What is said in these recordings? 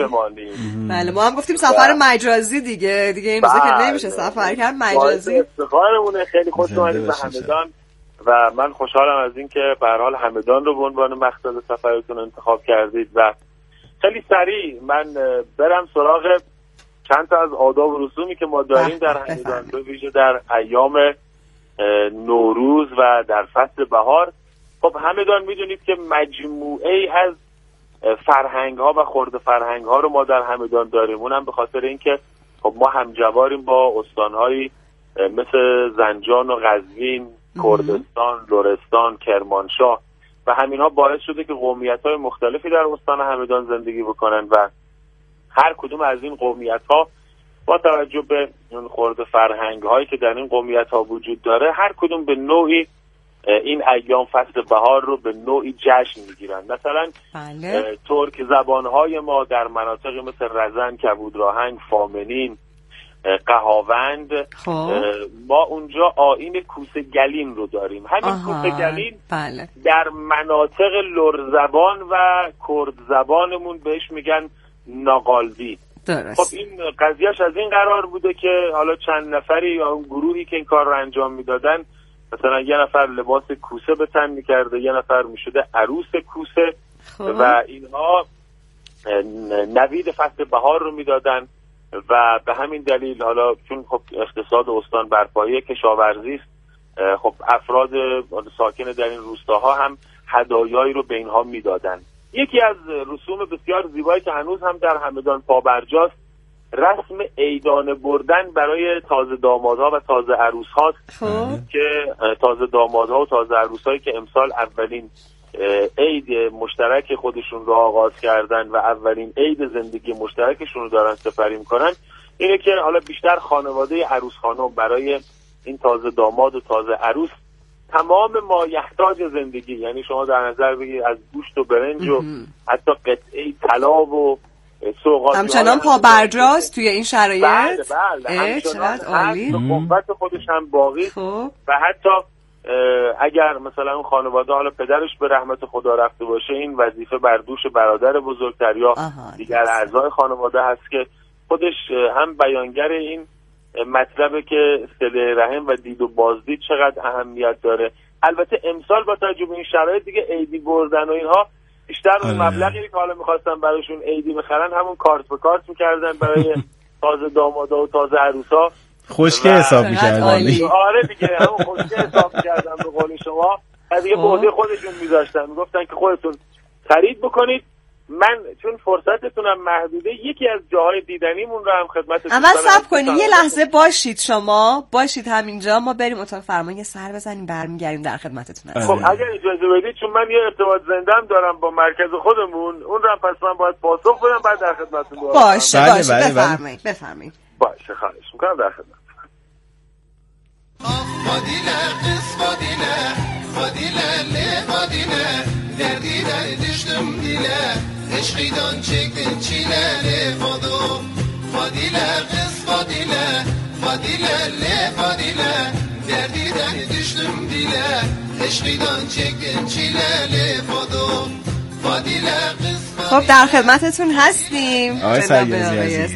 بله ما هم گفتیم سفر مجازی دیگه این روزا که نمیشه سفر کرد مجازی. افتخارمونه. خیلی خوش اومدید به همدان و من خوشحالم از این که به هر حال همدان رو به عنوان مقصد سفرتون انتخاب کردید و خیلی سریع من برم سراغ چند تا از آداب و رسومی که ما داریم در همدان، به ویژه در ایام نوروز و در فصل بهار. خب همدان میدونید که مجموعه از فرهنگ ها و خرد فرهنگ ها رو ما در همدان داریم. اونم به خاطر اینکه خب ما همجواریم با استانهایی مثل زنجان و قزوین، کردستان، لرستان، کرمانشاه و همینها باعث شده که قومیت‌های مختلفی در استان همدان زندگی بکنن و هر کدوم از این قومیت‌ها با توجه به اون خرد فرهنگ‌هایی که در این قومیت‌ها وجود داره هر کدوم به نوعی این ایام فصل بهار رو به نوعی جشن میگیرن. مثلا ترک زبان‌های ما در مناطق مثل رزن، کبودراهنگ، فامنین، قهاوند ما اونجا آیین کوسه گلین رو داریم. همین کوسه گلین در مناطق لرزبان و کرد زبانمون بهش میگن ناقالدی. خب این قضیهش از این قرار بوده که حالا چند نفری یا اون گروهی که این کار رو انجام میدادن، مثلا یه نفر لباس کوسه به تن میکرده، یه نفر میشده عروس کوسه و اینها نوید فصل بهار رو میدادن و به همین دلیل حالا چون خب اقتصاد استان بر پایه کشاورزی است، خب افراد ساکن در این روستاها هم هدایایی رو به اینها میدادن. یکی از رسوم بسیار زیبایی که هنوز هم در همدان پابرجاست رسم عیدانه بردن برای تازه دامادها و تازه عروس هاست که تازه دامادها و تازه عروس هایی که امسال اولین عید مشترک خودشون رو آغاز کردن و اولین عید زندگی مشترکشون رو دارن سپری میکنن، اینه که حالا بیشتر خانواده عروس خانم برای این تازه داماد و تازه عروس تمام مایحتاج زندگی، یعنی شما در نظر بگیرید از گوشت و برنج و حتی قطعه طلا و سوغاتی همچنان پابرجاست توی این شرایط. بله همچنان عالی قوت خودش هم باقی و حتی اگر مثلا اون خانواده حالا پدرش به رحمت خدا رفته باشه این وظیفه بر دوش برادر بزرگتر یا دیگر اعضای خانواده هست که خودش هم بیانگر این مطلبه که صله رحم و دید و بازدید چقدر اهمیت داره. البته امسال با توجه به این شرایط دیگه عیدی بردن و اینها بیشتر اون مبلغی که حالا می‌خواستن براشون عیدی بخرن همون کارت به کارت می‌کردن برای تازه دامادا و تازه عروسا. خوشگل حساب می‌کردن. آره دیگه همون خوشگل حساب می‌کردن به قول شما. دیگه به عهده خودشون می‌ذاشتن، میگفتن که خودتون خرید بکنید. من چون فرصتتونم محدوده یکی از جاهای دیدنیمون رو هم خدمتتون اما صبر کنید یه لحظه باشید همینجا، ما بریم اتاق فرمان یه سر بزنیم برمیگردیم در خدمتتون هستیم. خب اگر اجازه بدید چون من یه ارتباط زنده‌ام دارم با مرکز خودمون، اون رو هم پس من باید پاسخ بدم بعد در خدمتتون باشم. باشه بفرمایید. باشه خواهش می‌کنم در خدمت. عشقیدان çektin çileli fodu Fadile kız Fadile Fadile le Fadile Derdiden düştüm dile عشقیدان çektin çileli fodu Fadile kız خب در خدمتتون هستیم آقای سرگزی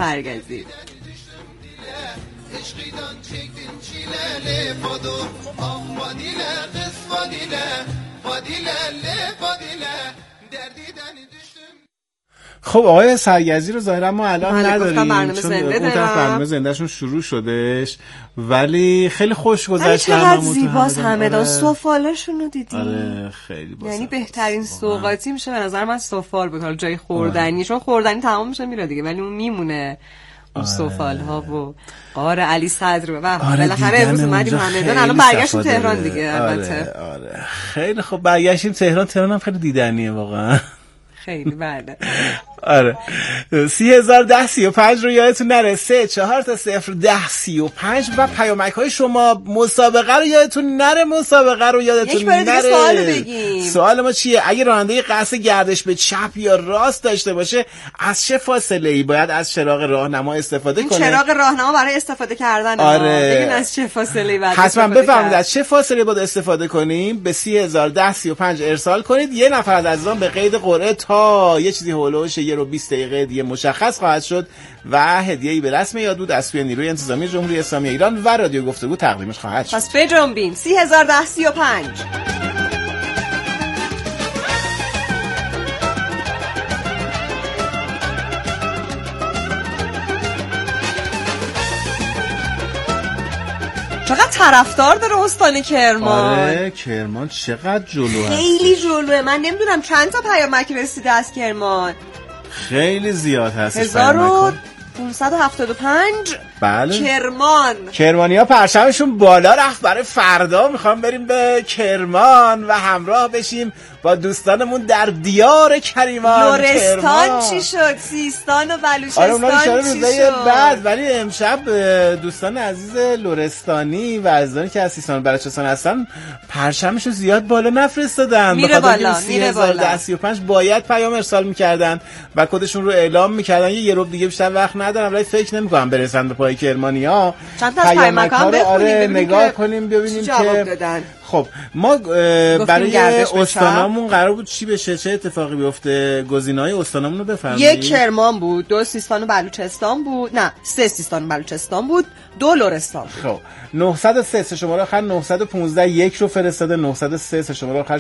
عشقیدان çektin çileli fodu Fadile kız Fadile Fadile le Fadile Derdiden düştüm. خب آقای سرگزی رو ظاهرا ما الان نداریم چون اون طرف برنامه زندهشون شروع شدش، ولی خیلی خوش گذشت. چقدر زیباست همدان. سفالشون رو دیدی؟ آره خیلی باحال. یعنی بهترین سوغاتی میشه به نظر من سفال بود، حالا جای خوردنی چون خوردنی تمام میشه میره دیگه، ولی اون میمونه اون سفال ها و قار علی صدر و بالاخره امروز اومدیم همدان، الان برگشتیم تهران دیگه. البته آره خیلی خب برگشتیم تهران هم خیلی دیدنیه واقعا. خیلی بله. آره 301035 رو یادتون نره 34 و پیامک های شما. مسابقه رو یادتون نره یک بار دیگه سوال بگیم. سوال ما چیه؟ اگه راننده قصد گردش به چپ یا راست داشته باشه از چه فاصله ای باید از چراغ راهنما استفاده کنه؟ چراغ راهنما برای استفاده کردن. آره ببین از چه فاصله ای باید حتما بفهمید از چه فاصله باید استفاده کنیم. به 301035 ارسال کنید. یه نفر از عزیزان به قید قرعه تا یه چیزی هولوش 1 و 20 دقیقه دیگه مشخص خواهد شد و هدیه‌ای به رسم یادبود از سوی نیروی انتظامی جمهوری اسلامی ایران و رادیو گفتگو تقدیمش خواهد شد. پس بجنبین 301035. چقدر طرفدار داره استان کرمان. آره کرمان چقدر جلو هست، خیلی جلوه. من نمیدونم چند تا پیامک رسیده از کرمان. خیلی زیاد هست. 1575. بله کرمانیا پرچمشون بالا رفت. برای فردا میخوام بریم به کرمان و همراه بشیم با دوستانمون در دیار کریمان. لرستان چی شد؟ سیستان و بلوچستان آره اونا چی روزای شد؟ بعد. ولی امشب دوستان عزیز لرستانی و عزیزانی که از سیستان و بلوچستان هستن پرچمشو زیاد بالا نفرستادن. میره بالا 30,035 باید پیام ارسال میکردن و کدشون رو اعلام میکردن. یه ربع دیگه بیشتر وقت ندارم ولی فکر نمی‌کنم برسن به پای کرمانی‌ها. چند تا از پیامک‌ها رو آره نگاه کنیم ببینیم که خب ما برای استانامون قرار بود چی بشه، چه اتفاقی بیفته. گزینه‌های استانامون رو بفرمایید. 1 کرمان بود، 2 سیستان و بلوچستان بود، نه 3 سیستان و بلوچستان بود، 2 لرستان بود. خب 903 شماره آخر 915 یک رو فرستاده، 903 شماره آخر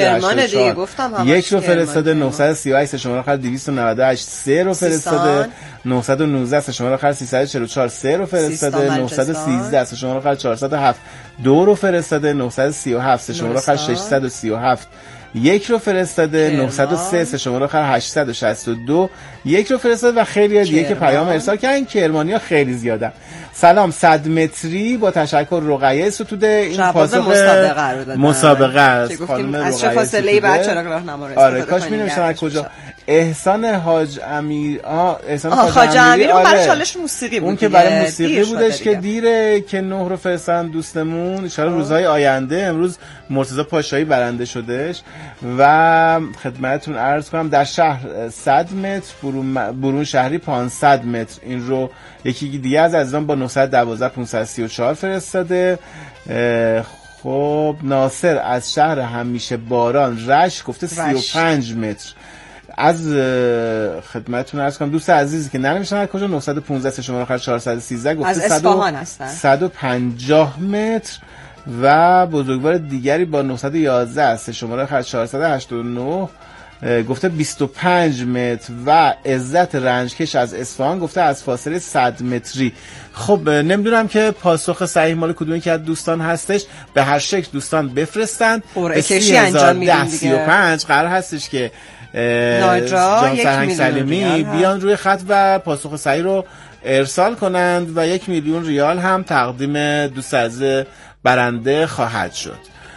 684 یک رو فرستاده، 938 شماره آخر 298 3 رو فرستاده، 919 شماره آخر 344 3 رو فرستاده، 913 شماره آخر 407 2 رو فرستاده، 937 شماره آخر 637 یک رو فرستاده، 903 شماره آخر 862 یک رو فرستاده و خیلی دیگه که پیام ارسال کردن. کرمانیا خیلی زیادن. سلام 100 متری با تشکر رقیه ستوده. این پاسخ مسابقه است. خانم رقیه از چه فاصله‌ای بعد چراغ راهنما رو آره کاش می‌نوشتن از کجا. احسان حاج امیر احسان حاج امیر اون برای چالش موسیقی بود. اون که برای موسیقی بودش که دیره که 9 رو فرستن دوستمون. ان شاءالله روزهای آینده. امروز مرتضی پاشایی برنده شدش و خدمتتون عرض کنم در شهر 100 متر، برون شهری 500 متر. این رو یکی دیگه از عزیزان با 912 534 فرستاده. خب ناصر از شهر همیشه باران رشت گفته 35 متر. از خدمتتون عرض کنم دوست عزیزی که ننوشتن از کجا 915 شماره آخر 413 گفته از اصفهان هستن 150 متر و بزرگوار دیگری با 911 شماره آخر 489 گفته 25 متر و عزت رنجکش از اصفهان گفته از فاصله 100 متری. خب نمیدونم که پاسخ صحیح مال کدومی که از دوستان هستش. به هر شکل دوستان بفرستن. قرعه کشی انجام میدیم دیگه. 35 قرار هستش که ناجا جان سرهنگ سلیمی بیان روی خط و پاسخ صحیح رو ارسال کنند و 1 میلیون ریال هم تقدیم دوست عزیز برنده خواهد شد.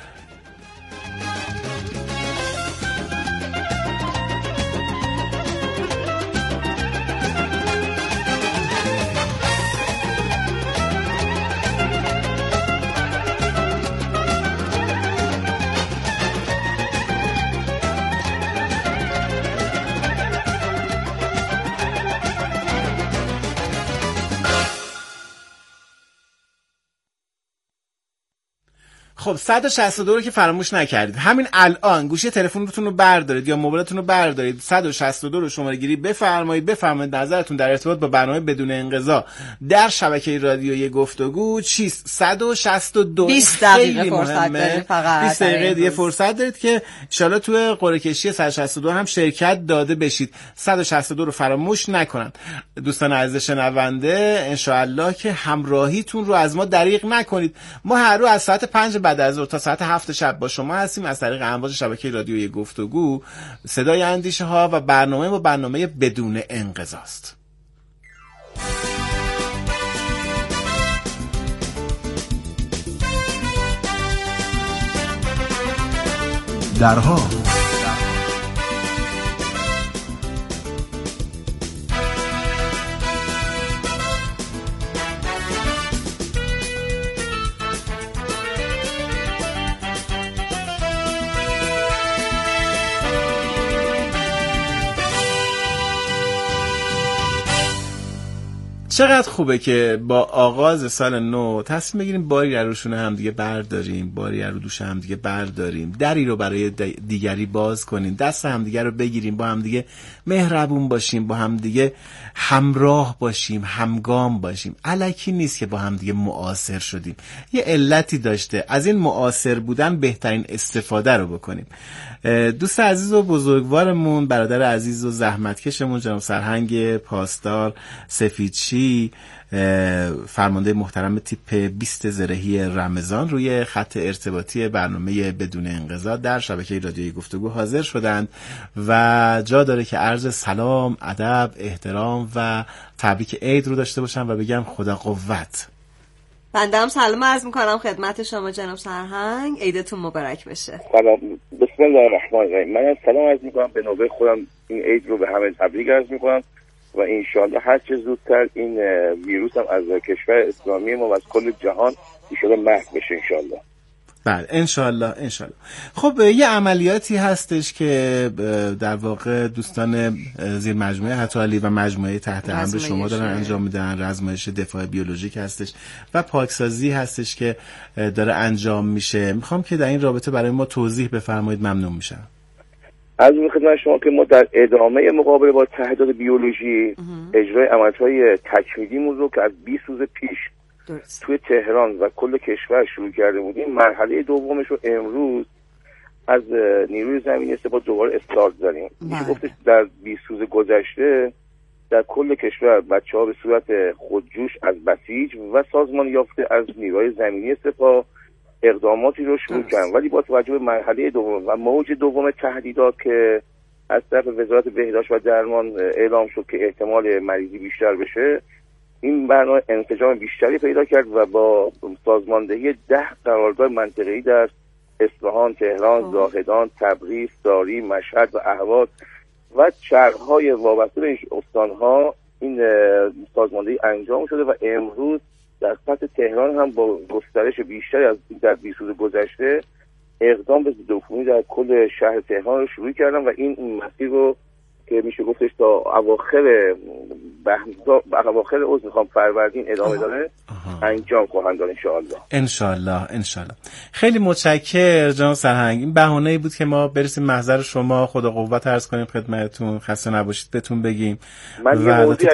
خب 162 رو که فراموش نکردید. همین الان گوشی تلفنتون رو بردارید یا موبایلتون رو بردارید، 162 رو شماره گیری بفرمایید نظرتون در ارتباط با برنامه بدون انقضا در شبکه رادیویی گفتگو چیست. 162 20 دقیقه فرصت دارید، فقط 20 دقیقه دیگه فرصت دارید که ان شاءالله تو قرعه کشی 162 هم شرکت داده بشید. 162 رو فراموش نکنن دوستان عزیز شنونده. ان شاءالله که همراهیتون رو از ما دریغ نکنید. ما هر روز از ساعت 5 بعد از ظهر تا ساعت 7 شب با شما هستیم از طریق امواج شبکه رادیویی گفتگو. صدای اندیشه ها و برنامه بدون انقضاست. درها چقدر خوبه که با آغاز سال نو تصمیم بگیریم باری رو روشونه هم دیگه برداریم، باری رو دوش هم دیگه برداریم، دری رو برای دیگری باز کنیم، دست هم دیگه رو بگیریم، با هم دیگه مهربون باشیم، با هم دیگه همراه باشیم، همگام باشیم. الکی نیست که با هم دیگه معاصر شدیم، یه علتی داشته. از این معاصر بودن بهترین استفاده رو بکنیم. دوست عزیز و بزرگوارمون، برادر عزیز و زحمتکشمون جناب سرهنگ پاسدار سفیدچی، فرمانده محترم تیپ 20 زرهی رمضان، روی خط ارتباطی برنامه بدون انقضا در شبکه رادیویی گفتگو حاضر شدند و جا داره که عرض سلام، ادب، احترام و تبریک عید رو داشته باشم و بگم خدا قوت. بنده هم سلام عرض میکنم خدمت شما جناب سرهنگ، عیدتون مبارک بشه. سلام، بسم الله الرحمن الرحیم. من سلام عرض میکنم به نوبه خودم، این عید رو به همه تبریک عرض میکنم و انشالله هر چه زودتر این ویروس هم از کشور اسلامی ما و از کل جهان انشالله محو بشه انشالله. بله انشالله. خب یه عملیاتی هستش که در واقع دوستان زیر مجموعه حتی و مجموعه تحت امر شما دارن انجام میدن. رزمایش دفاع بیولوژیک هستش و پاکسازی هستش که داره انجام میشه. میخوام که در این رابطه برای ما توضیح بفرمایید، ممنون میشم. از خدمت شما که ما در ادامه مقابله با تهدیدات بیولوژی اجرای عملیات‌های تکمیلیمون رو که از 20 روز پیش توی تهران و کل کشور شروع کرده بودیم، مرحله دومش رو امروز از نیروی زمینی استفاده دوباره استارت زدیم. میشه گفتش در 20 روز گذشته در کل کشور بچه‌ها به صورت خودجوش از بسیج و سازمان یافته از نیروی زمینی سپاه اقداماتی رو شروع کردن، ولی با توجه به مرحله دوم و موج دوم تهدیدات که از طرف وزارت بهداشت و درمان اعلام شد که احتمال مریضی بیشتر بشه، این برنامه انسجام بیشتری پیدا کرد و با سازماندهی 10 قرارگاه منطقه‌ای در اصفهان، تهران، زاهدان، تبریز، ساری، مشهد و اهواز و شهرهای وابسته به این استانها این سازماندهی انجام شده و امروز در سطح تهران هم با گسترش بیشتری از در 20 روز گذشته اقدام به ضدعفونی در کل شهر تهران رو شروع کردن و این مسیر رو که میشه گفتش تا اواخر فروردین ادامه داره انجام خواهند داد انشالله. خیلی متشکرم جناب سرهنگ. این بهانه‌ای بود که ما برسیم محضر شما، خدا قوت عرض کنیم خدمتتون، خسته نباشید بهتون بگیم. من یه موضوعی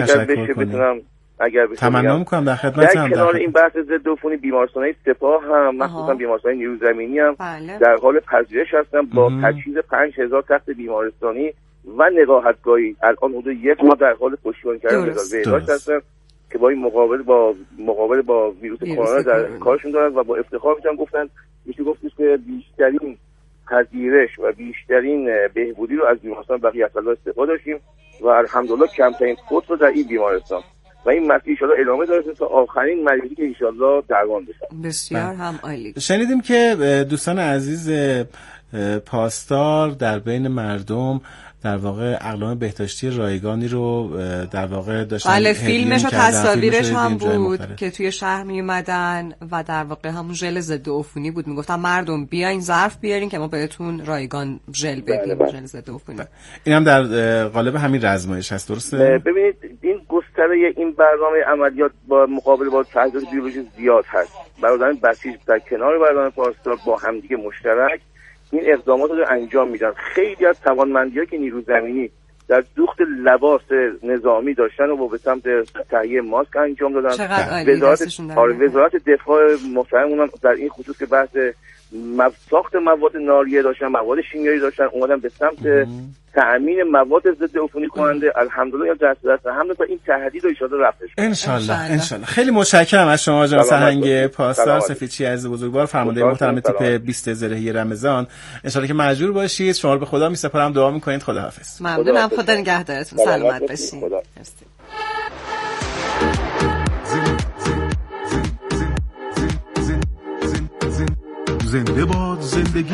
اگر بشه تمنا میکنم در خدمتتون. در کنار این بحث ضد عفونی، بیمارستان‌های سپاه هم مخصوصا بیمارستان‌های نیروی زمینی هم در حال پذیرش هستن با تجهیز 5000 تخت بیمارستانی و نقاهتگاهی. الان حدود 1 ماه در حال پشتیبانی کردن وزارت بهداشت هستن که با این مقابله با ویروس کرونا در کارشون دارن و با افتخار میتونن گفتن میشه گفتش که بیشترین پذیرش و بیشترین بهبودی رو از بیمارستان بقیه اصلا استفاده داشتیم و الحمدلله کمترین فوت رو در این بیمارستان و این مسئله انشالله ادامه داره تا آخرین مریضی که انشالله درمان بشه. بسیار هم عالی. شنیدیم که دوستان عزیز پاسدار در بین مردم در واقع اقلام بهداشتی رایگانی رو در واقع داشتن. بله، فیلمش و تصاویرش هم بود که توی شهر می اومدن و در واقع همون ژل ضد عفونی بود. میگفتن مردم بیاین ظرف بیارین که ما بهتون رایگان ژل بدیم، ژل ضد عفونی. این هم در قالب همین رزمایش هست، درسته؟ ببینید این گستره این برنامه عملیات با مقابله با تهدیدات بیولوژی زیاد هست. برادران بسیج در کنار برادران پاسدار با همدیگه مشترک این اقدامات رو انجام میدن. خیلی از توانمندی‌ها که نیروی زمینی در دوخت لباس نظامی داشتن و به سمت تهیه ماسک انجام دادن. وزارت دفاع محترمون هم در این خصوص که بحث ساخت مواد ناریه داشتن، مواد شیمیایی داشتن، اومدن به سمت تأمین مواد ضد عفونی کننده. الحمدلله دست هم تا این تهدید رو ان رفتش. انشالله. خیلی متشکرم از شما جناب سرهنگ پاسدار سفیدچی عزیز بزرگوار، فرمانده محترم تیپ 20 زرهی رمضان. انشالله که مجبور باشید. شما رو به خدا میسپارم، دعا میکنید. خداحافظ. ممنونم. خدا نگهدارتون. سلامت باشید. زنده باد زندگی.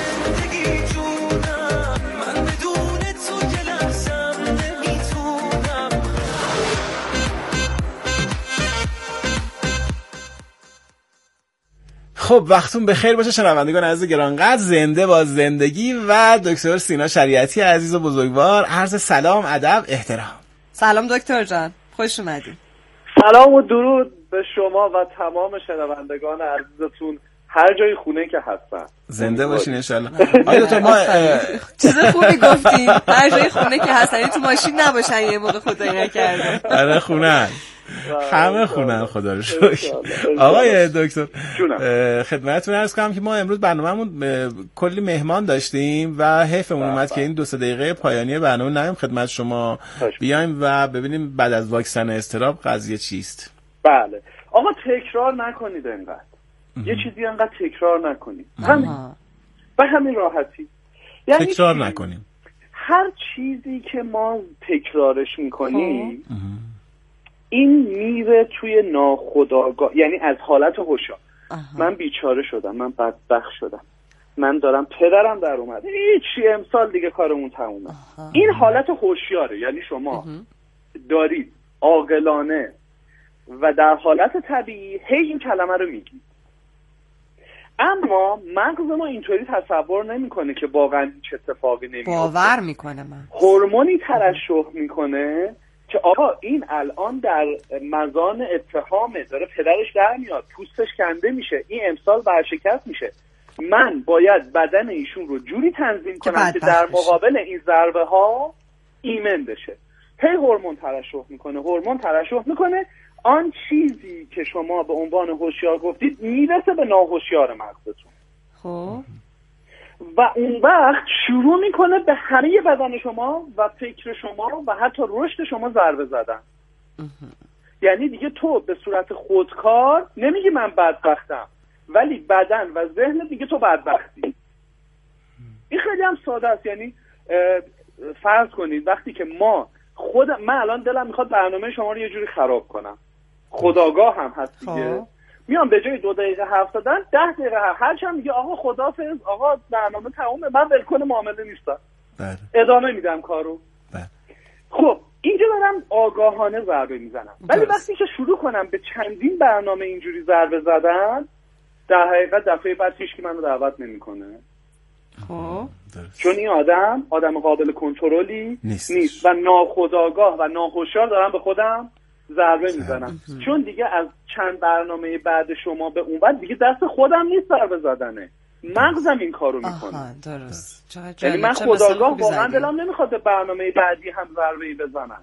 خب وقتون بخیر باشه شنوندگان عزیز گرانقدر. زنده با زندگی و دکتر سینا شریعتی عزیز و بزرگوار، عرض سلام، ادب، احترام. سلام دکتر جان، خوش اومدید. سلام و درود به شما و تمام شنوندگان عزیزتون هر جای خونه که هستن. زنده باشین ان شاء الله. آیا تو ما چیز خوبی گفتین. هر جای خونه که هستن، تو ماشین نباشن یه موقع خدایی نکرده. آره خونن. همه خونن خدا رو شکر. آقای دکتر خدمتتون عرض کنم که ما امروز برنامه‌مون کلی مهمان داشتیم و حیفمون اومد که این 2-3 دقیقه پایانی برنامه نیم خدمت شما بیایم و ببینیم بعد از واکسن اضطراب قضیه چیست. بله آقا تکرار نکنید انقدر. یه چیزی انقدر تکرار نکنید. به همین راحتی. یعنی تکرار نکنیم. هر چیزی که ما تکرارش میکنیم این میره توی ناخودآگاه، یعنی از حالت هوشیار. من بیچاره شدم، من بدبخت شدم، من دارم پدرم در اومد، هیچی امسال دیگه کارمون تمومه. این حالت هوشیاره، یعنی شما دارید عاقلانه و در حالت طبیعی هی این کلمه رو میگید. اما مغز ما اینطوری تصور نمیکنه که واقعا هیچ اتفاقی نمیفته. باور میکنه من هورمونی ترشح میکنه که آقا این الان در مزان اتهامه، داره پدرش در میاد، پوستش کنده میشه، این امسال برشکست میشه، من باید بدن ایشون رو جوری تنظیم کنم که در مقابل این ضربه ها ایمن بشه. هی هورمون ترشح میکنه، آن چیزی که شما به عنوان هوشیار گفتید میرسه به ناهوشیار مغزتون. خب و اون وقت شروع میکنه به همه بدن شما و فکر شما و حتی رشد شما ضربه زدن. یعنی دیگه تو به صورت خودکار نمیگی من بدبختم، ولی بدن و ذهن دیگه تو بدبختی. این خیلی هم ساده است. یعنی فرض کنید وقتی که من الان دلم میخواد برنامه شما رو یه جوری خراب کنم، خودآگاه هم هست دیگه، میام به جای 2 دقیقه حرف زدن 10 دقیقه هرچند میگه آقا خداحافظ، آقا برنامه تمومه، من ولکن معامله نیستم، ادامه میدم کارو. خب اینجا دارم آگاهانه ضربه میزنم، ولی وقتی که شروع کنم به چندین برنامه اینجوری ضربه زدن، در حقیقت دفعه بعد هیچکی منو دعوت نمیکنه. خب چون این آدم قابل کنترلی نیست و ناخودآگاه و ناهوشیار دارم به خودم ضربه میزنم. چون دیگه از چند برنامه بعد شما به اون بعد دیگه دست خودم نیست ضربه زدنه، مغزم این کارو میکنه. درست. یعنی من خودآگاه واقعا دلم نمیخواد به برنامه بعدی هم ضربه‌ای بزنم،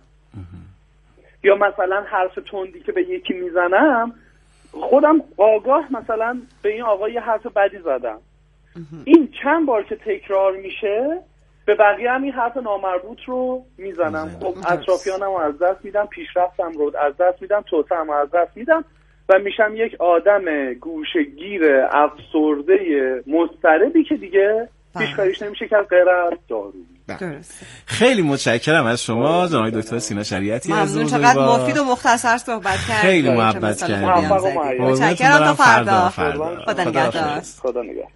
یا مثلا حرف تندی که به یکی میزنم خودم آگاه مثلا به این آقا یه حرف بدی زدم. این چند بار که تکرار میشه به بقیه هم این حرف نامربوط رو میزنم. خب اطرافیانم رو از دست میدم، پیشرفتم رو از دست میدم، توسعه‌ام رو از دست میدم و میشم یک آدم گوشه‌گیر افسرده مضطربی که دیگه هیچ کاریش نمیشه که غیر از دارو. خیلی متشکرم از شما جناب دکتر سینا شریعتی. ممنون، چقدر مفید و مختصر صحبت کردید. خیلی محبت کردید. متشکرم. تا فردا. خدا نگهدار. خدا نگهدار.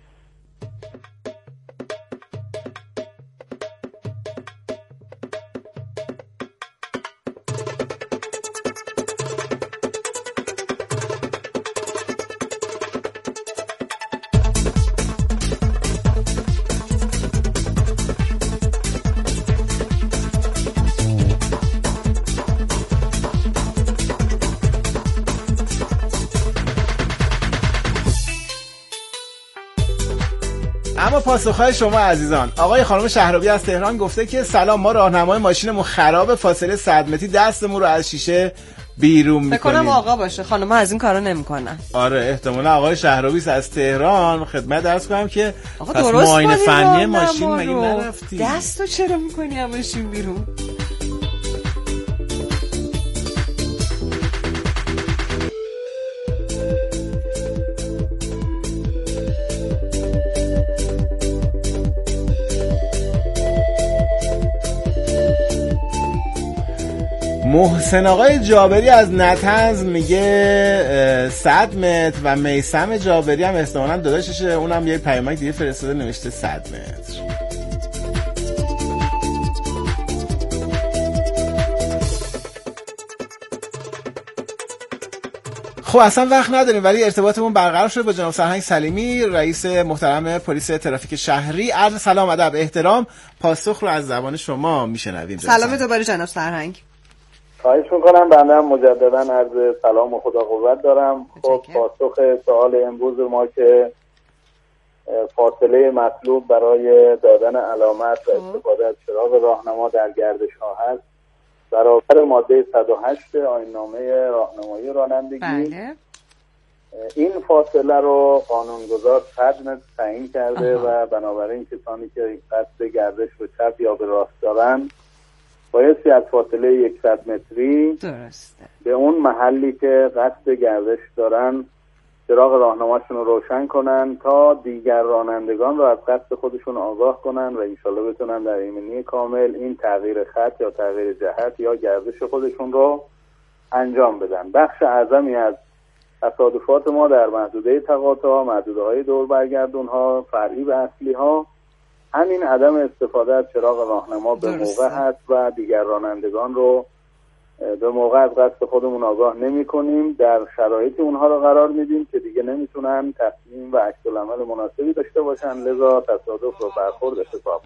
اما پاسخهای شما عزیزان. آقای خانم شهرابی از تهران گفته که سلام، ما راهنمای ماشینمون خراب، فاصله 100 متری دستمون رو از شیشه بیرون میکنیم. فکر کنم آقا باشه، خانم‌ها از این کارا نمیکنن. آره احتمالاً آقای شهرابی از تهران. خدمت عرض کنم که پس معاینه فنی ماشین مگه نرفتی؟ دستو چرا میکنی از ماشین بیرون؟ محسن آقای جابری از نطنز میگه 100 متر و میثم جابری هم احتمالاً داداششه، اونم یه پیامک دیگه فرستاده نوشته 100 متر. خب اصلا وقت نداریم ولی ارتباطمون برقرار شده با جناب سرهنگ سلیمی، رئیس محترم پلیس ترافیک شهری. عرض سلام، ادب، احترام. پاسخ رو از زبان شما میشنویم. سلام دوباره جناب سرهنگ. خواهش میکنم. بنده هم مجددا عرض سلام و خدا قوت دارم. خب پاسخ سوال امروز ما که فاصله مطلوب برای دادن علامت و استفاده از چراغ راهنما در گردش ها هست برابر ماده 108 آیین‌نامه راهنمایی رانندگی. بله. این فاصله رو قانونگذار 100 متر تعیین کرده و بنابراین کسانی که قصد گردش به چپ یا به راست دارن بایستی از فاصله 100 متری درسته به اون محلی که قصد گردش دارن چراغ راهنماشون رو روشن کنن تا دیگر رانندگان رو از قصد خودشون آگاه کنن و انشالله بتونن در ایمنی کامل این تغییر خط یا تغییر جهت یا گردش خودشون رو انجام بدن. بخش اعظمی از تصادفات ما در محدوده تقاطع، محدوده‌های دور برگردون‌ها، فرعی و اصلی‌ها همین عدم استفاده از چراغ راهنما به موقع هست و دیگر رانندگان رو به موقع از قصد خودمون آگاه نمی کنیم، در شرایطی اونها رو قرار میدیم که دیگه نمیتونن تصمیم و عکس‌العمل مناسبی داشته باشن، لذا تصادف و برخورد اتفاق.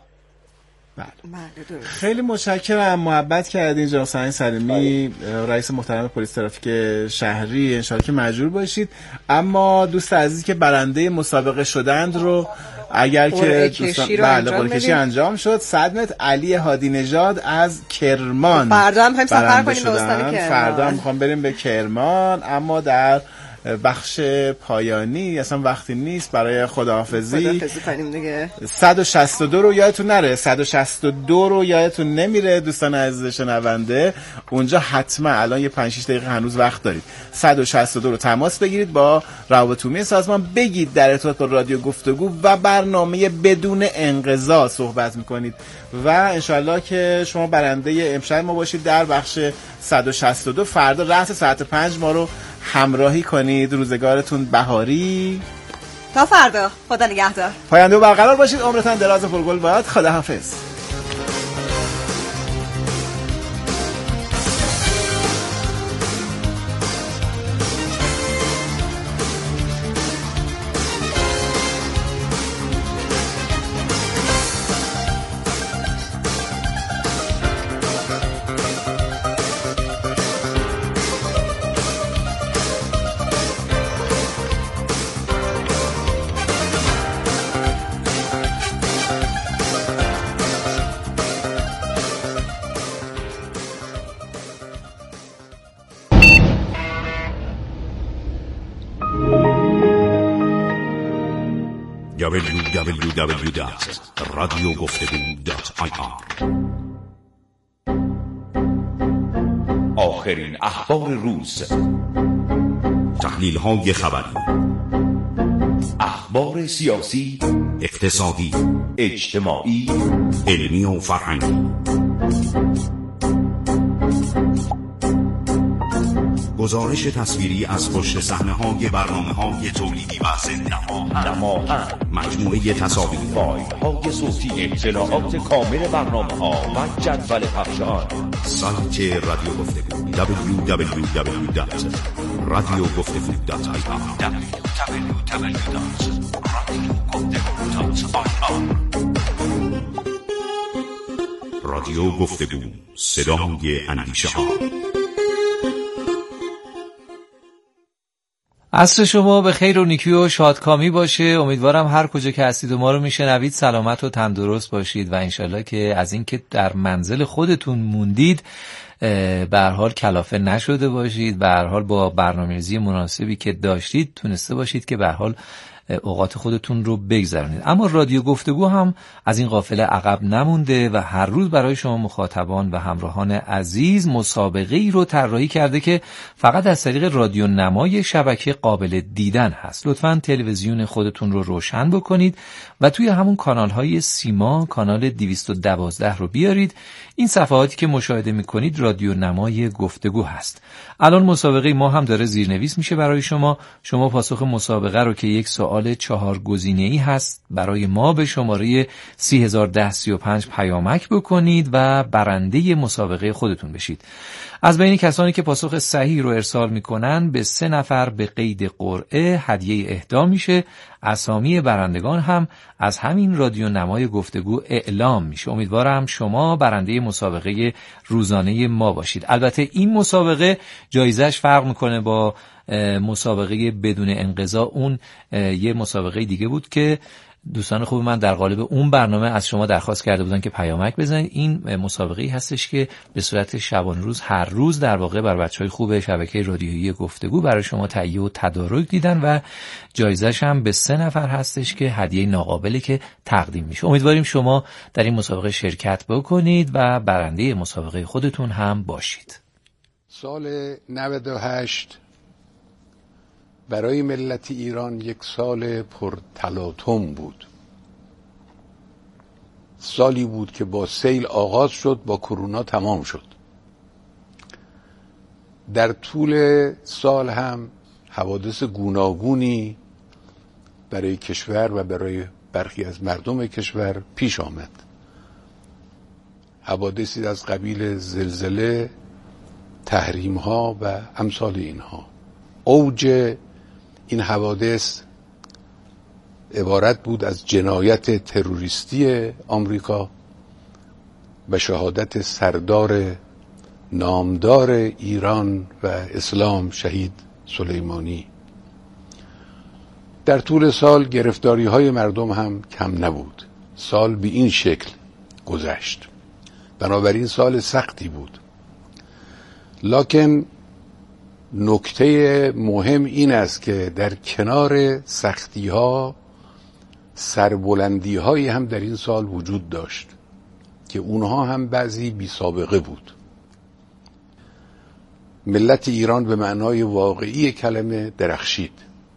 بله. خیلی متشکرم، محبت کردین جناب سعید سلیمی، رئیس محترم پلیس ترافیک شهری. انشاءالله که مجبور باشید، اما دوست عزیزی که برنده مسابقه شدند رو اگر که دوستان قرعه کشی انجام شد، 100 متر علی هادی نژاد از کرمان. فردا هم سفر کنیم به استان کرمان. فردا هم می‌خوام بریم به کرمان، اما در بخش پایانی اصلا وقتی نیست برای خداحافظی کنیم دیگه. 162 رو یادتون نره، 162 رو یادتون نمیره دوستان عزیز شنونده، اونجا حتما الان یه 5-6 دقیقه هنوز وقت دارید. 162 رو تماس بگیرید با روابط عمومی سازمان، بگید در ارتباط با رادیو گفتگو و برنامه بدون انقضا صحبت میکنید و انشالله که شما برنده امشب ما باشید در بخش 162. فردا رأس ساعت 5 ما رو همراهی کنید. روزگارتون بهاری. تا فردا. خدا نگهدار. پاینده و برقرار باشید. عمرتان دراز و پرگل باد. خداحافظ. www.radiogoftegu.ir آخرین اخبار روز، تحلیل‌های خبری، اخبار سیاسی، اقتصادی، اجتماعی، علمی و فرهنگی، گزارش تصویری از پشت صحنه‌های برنامه‌های تولیدی و زنده نماهن، مجموعه تصاویر، فایل‌های صوتی، اطلاعات کامل برنامه‌ها و جدول پخش آن. سایت رادیو گفتگو www.radiogoftegu.ir رادیو گفتگو، صدای اندیشه‌ها. عصر شما به خیر و نیکی و شادکامی باشه. امیدوارم هر کجا که هستید و ما رو میشنوید سلامت و تندرست باشید و انشالله که از این که در منزل خودتون موندید به هر حال کلافه نشده باشید، به هر حال با برنامه‌ریزی مناسبی که داشتید تونسته باشید که به هر حال اوقات خودتون رو بگذرونید. اما رادیو گفتگو هم از این قافله عقب نمونده و هر روز برای شما مخاطبان و همراهان عزیز مسابقه‌ای رو طراحی کرده که فقط از طریق رادیو نمای شبکه قابل دیدن هست. لطفاً تلویزیون خودتون رو روشن بکنید و توی همون کانال‌های سیما کانال 212 رو بیارید. این صفحاتی که مشاهده می‌کنید رادیو نمای گفتگو هست. الان مسابقه ما هم داره زیرنویس میشه برای شما. شما پاسخ مسابقه رو که یک سوال سوال 4 گزینه‌ای هست برای ما. به شماره 301035 پیامک بکنید و برنده مسابقه خودتون بشید. از بین کسانی که پاسخ صحیح رو ارسال میکنن به 3 نفر به قید قرعه هدیه اهدا میشه. اسامی برندگان هم از همین رادیو نمای گفتگو اعلام میشه. امیدوارم شما برنده مسابقه روزانه ما باشید. البته این مسابقه جایزش فرق میکنه با مسابقه بدون انقضا. اون یه مسابقه دیگه بود که دوستان خوب من در قالب اون برنامه از شما درخواست کرده بودن که پیامک بزنید. این مسابقه‌ای هستش که به صورت شبانه روز هر روز در واقع بر بچهای خوب شبکه رادیویی گفتگو برای شما تهیه و تدارک دیدن و جایزش هم به 3 نفر هستش که هدیه ناقابلی که تقدیم میشه. امیدواریم شما در این مسابقه شرکت بکنید و برنده مسابقه خودتون هم باشید. سال 98 برای ملت ایران یک سال پر تلاطم بود. سالی بود که با سیل آغاز شد، با کرونا تمام شد. در طول سال هم حوادث گوناگونی برای کشور و برای برخی از مردم کشور پیش آمد. حوادثی از قبیل زلزله، تحریم‌ها و امثال اینها. اوج این حوادث عبارت بود از جنایت تروریستی آمریکا و شهادت سردار نامدار ایران و اسلام شهید سلیمانی. در طول سال گرفتاری‌های مردم هم کم نبود. سال به این شکل گذشت. بنابراین سال سختی بود. لکن نکته مهم این است که در کنار سختی‌ها سربلندی‌هایی هم در این سال وجود داشت که اونها هم بعضی بی سابقه بود. ملت ایران به معنای واقعی کلمه درخشید.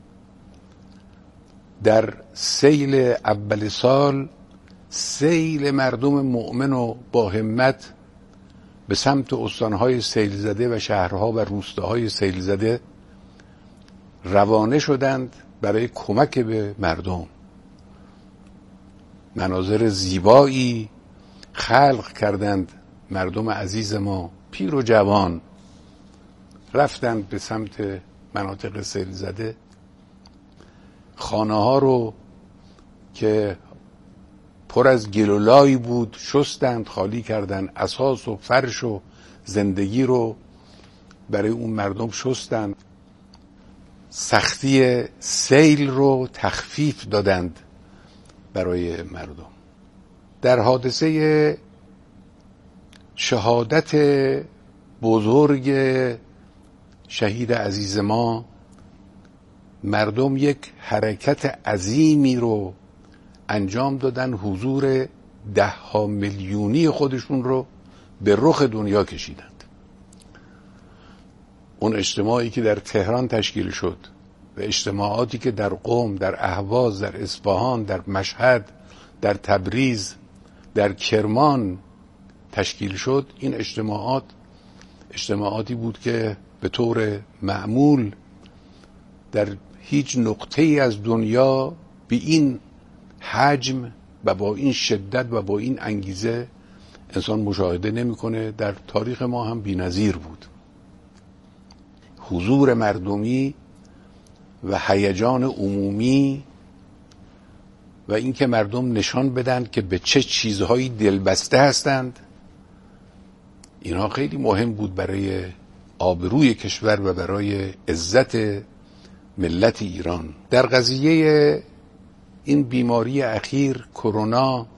در سیل اول سال سیل مردم مؤمن و با همت به سمت استانهای سیل زده و شهرها و روستاهای سیل زده روانه شدند برای کمک به مردم. مناظر زیبایی خلق کردند. مردم عزیز ما پیر و جوان رفتند به سمت مناطق سیل زده. خانه ها رو که پر از گل و لای بود شستند، خالی کردند. اساس و فرش و زندگی رو برای اون مردم شستند. سختی سیل رو تخفیف دادند برای مردم. در حادثه شهادت بزرگ شهید عزیز ما مردم یک حرکت عظیمی رو انجام دادن. حضور 10 میلیونی خودشون رو به رخ دنیا کشیدند. اون اجتماعی که در تهران تشکیل شد و اجتماعاتی که در قم، در اهواز، در اصفهان، در مشهد، در تبریز، در کرمان تشکیل شد، این اجتماعاتی بود که به طور معمول در هیچ نقطه‌ای از دنیا به این حجم و با این شدت و با این انگیزه انسان مشاهده نمی‌کنه. در تاریخ ما هم بی‌نظیر بود. حضور مردمی و هیجان عمومی و اینکه مردم نشان بدن که به چه چیزهایی دلبسته هستند، اینها خیلی مهم بود برای آبروی کشور و برای عزت ملت ایران. در قضیه این بیماری اخیر کرونا،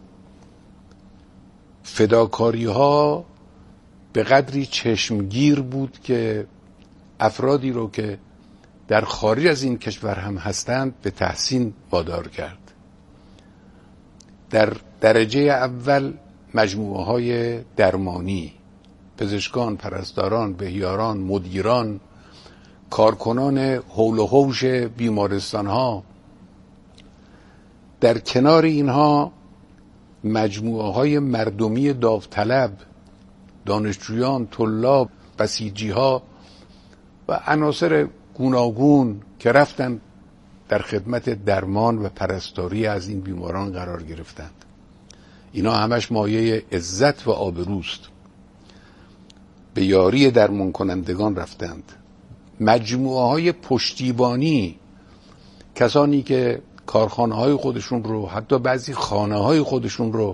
فداکاری ها به قدری چشمگیر بود که افرادی رو که در خارج از این کشور هم هستند به تحسین وادار کرد. در درجه اول مجموعه های درمانی، پزشکان، پرستاران، بهیاران، مدیران، کارکنان حول و حوش بیمارستان ها. در کنار اینها مجموعه های مردمی داوطلب، دانشجویان، طلاب، بسیجی ها و عناصر گوناگون که رفتن در خدمت درمان و پرستاری از این بیماران قرار گرفتند. اینا همش مایه عزت و آبروست. به یاری درمان کنندگان رفتند. مجموعه های پشتیبانی، کسانی که کارخانه های خودشون رو، حتی بعضی خانه های خودشون رو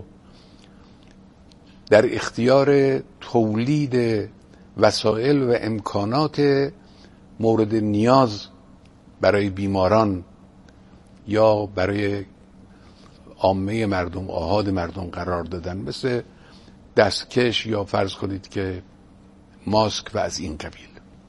در اختیار تولید وسایل و امکانات مورد نیاز برای بیماران یا برای عامه مردم، آحاد مردم قرار دادن، مثل دستکش یا فرض کنید که ماسک و از این قبیل.